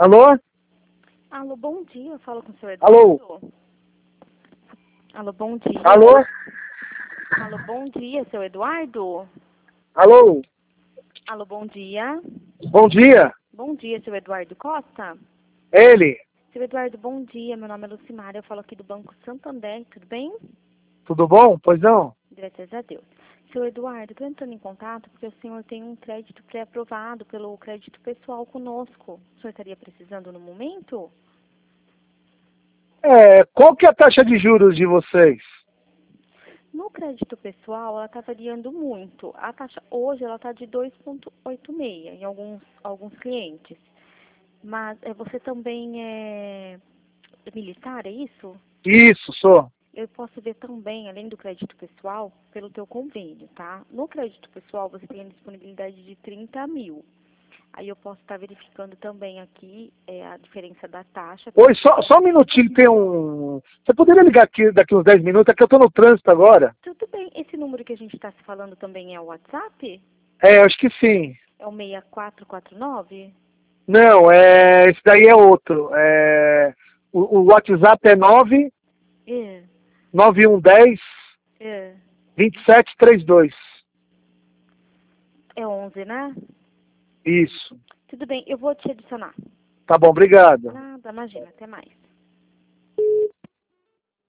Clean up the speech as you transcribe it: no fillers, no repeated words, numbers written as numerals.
Alô? Alô, bom dia. Eu falo com o senhor Alô? Eduardo. Alô, bom dia. Alô? Alô, bom dia, seu Eduardo. Alô? Alô, bom dia. Bom dia. Bom dia, seu Eduardo Costa. Ele. Seu Eduardo, bom dia. Meu nome é Lucimara. Eu falo aqui do Banco Santander. Tudo bem? Tudo bom? Pois não? Graças a Deus. Seu Eduardo, estou entrando em contato porque o senhor tem um crédito pré-aprovado pelo crédito pessoal conosco. O senhor estaria precisando no momento? Qual que é a taxa de juros de vocês? No crédito pessoal, ela está variando muito. A taxa hoje ela está de 2,86 em alguns clientes. Mas você também é militar, é isso? Isso, sou. Eu posso ver também, além do crédito pessoal, pelo teu convênio, tá? No crédito pessoal, você tem a disponibilidade de 30 mil. Aí eu posso estar verificando também aqui a diferença da taxa. Oi, só um minutinho, tem um... Você poderia ligar aqui daqui uns 10 minutos? É que eu tô no trânsito agora. Tudo bem. Esse número que a gente está se falando também é o WhatsApp? Acho que sim. É o 6449? Não, esse daí é outro. O WhatsApp é 9 É, 9110 é. 2732. É 11, né? Isso. Tudo bem, eu vou te adicionar. Tá bom, obrigado. Nada, imagina, até mais.